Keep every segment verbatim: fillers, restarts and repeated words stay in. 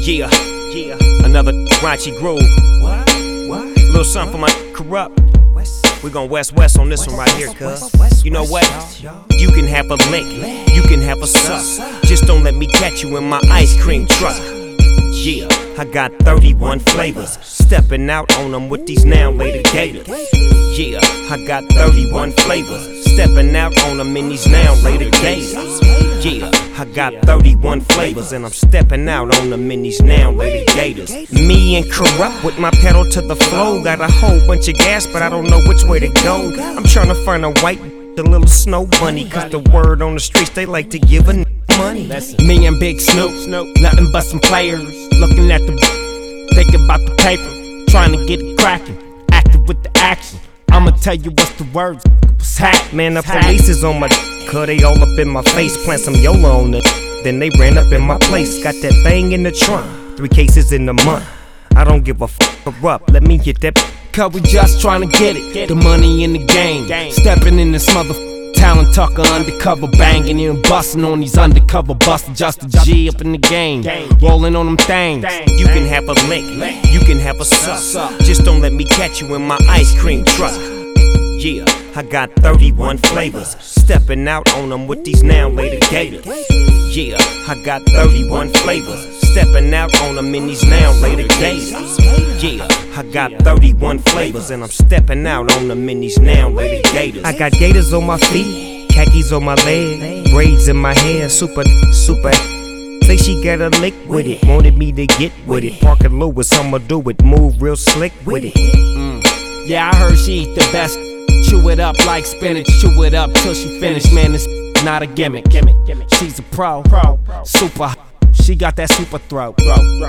Yeah, yeah, another raunchy groove. What? What? Little something for my corrupt. We gon' west west on this one right here, cuz. You know what? You can have a lick, you can have a suck. Just don't let me catch you in my ice cream truck. Yeah, I got thirty-one flavors. Stepping out on them with these now later gators. Yeah, I got thirty-one flavors. Stepping out on them in these now later gators. Yeah, I got thirty-one flavors and I'm stepping out on them in these now later gators. Me and Corrupt with my pedal to the floor. Got a whole bunch of gas, but I don't know which way to go. I'm trying to find a white, the little snow bunny. Cause the word on the streets, they like to give a n money. Me and Big Snoop, nothing but some players. Looking at the thinking about the paper, trying to get it cracking, active with the action. I'ma tell you what's the words. What's happening? Man, the police is on my cause they all up in my face. Plant some YOLO on it, then they ran up in my place. Got that thing in the trunk, three cases in the month. I don't give a fuck up, let me get that. Cause we just trying to get it, the money in the game. Stepping in this mother talent talker undercover, banging and busting on these undercover busters. Just a G up in the game, rolling on them things. You can have a lick, you can have a suck. Just don't let me catch you in my ice cream truck. Yeah, I got thirty-one flavors. Stepping out on them with these now later gators. Yeah, I got thirty-one flavors. Stepping out on them in these now later gators. Yeah, I got thirty-one flavors and I'm stepping out on them in these now later gators. I got gators on my feet, khakis on my leg, braids in my hair, super, super. Say she got a lick with it, wanted me to get with it. Parker Lewis, I'ma do it, move real slick with it. Mm. Yeah, I heard she eat the best. Chew it up like spinach, chew it up till she finish. Man, this not a gimmick. She's a pro, pro, super. She got that super throat.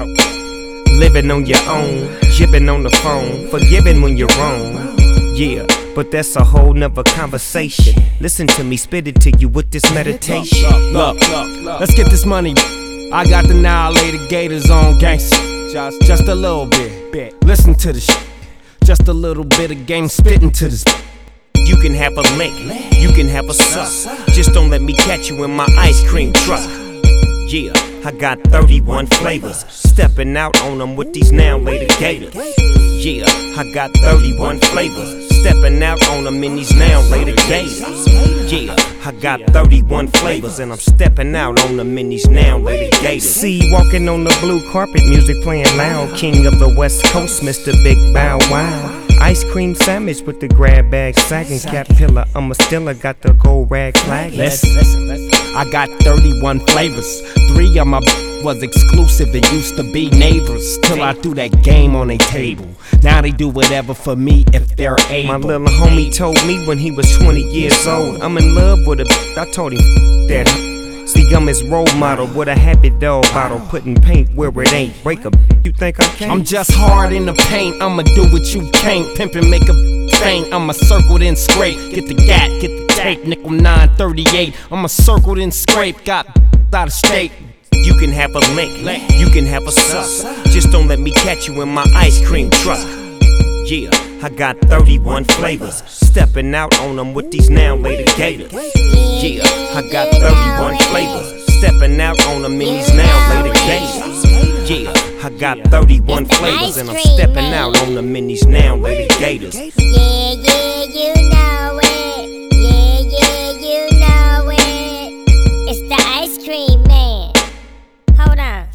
Living on your own, jibbing on the phone, forgiving when you're wrong. Yeah, but that's a whole nother conversation. Listen to me, spit it to you with this meditation. Look, let's get this money. I got the now later gators on gangsta. Just, just a little bit. Listen to the shit. Just a little bit of game spitting to this. You can have a lick, you can have a suck. Just don't let me catch you in my ice cream truck. Yeah, I got thirty-one flavors. Stepping out on them with these now later gators. Yeah, I got thirty-one flavors. Stepping out on them in these now later gators. Yeah, I got thirty-one flavors and I'm stepping out on them in these now later gators. See, walking on the blue carpet, music playing loud. King of the West Coast, Mister Big Bow Wow. Ice cream sandwich with the grab bag sagging. Cat pillar, I'm a stiller, got the gold rag flag. Listen, listen, listen. I got thirty-one flavors. Three of my was exclusive and used to be neighbors. Till I threw that game on their table. Now they do whatever for me if they're able. My little homie told me when he was twenty years old, I'm in love with a b. I told him that. See, I'm his role model with a happy dog bottle, putting paint where it ain't. Break a b. You think I can't? I'm just hard in the paint. I'ma do what you can't. Pimpin' make a b faint. I'ma circle then scrape. Get the gat, get the tape. Nickel nine thirty-eight. I'ma circle then scrape. Got out of state. You can have a lick, you can have a suck. Just don't let me catch you in my ice cream truck. Yeah, I got thirty-one flavors. Stepping out on them with these now later gators. Yeah, I got thirty-one flavors. Stepping out on them in these now later gators. Yeah, I got thirty-one flavors and I'm stepping out on them in these now later gators. Yeah, yeah, you know it. Yeah, yeah, you know it. It's the ice cream man. Hold on.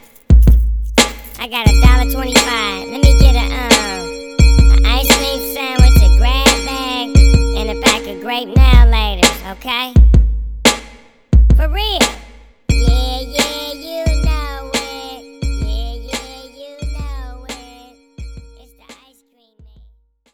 I got a dollar twenty-five. Let me get a um an ice cream sandwich, a grab bag, and a pack of grape now laters, okay? For real. Yeah, yeah.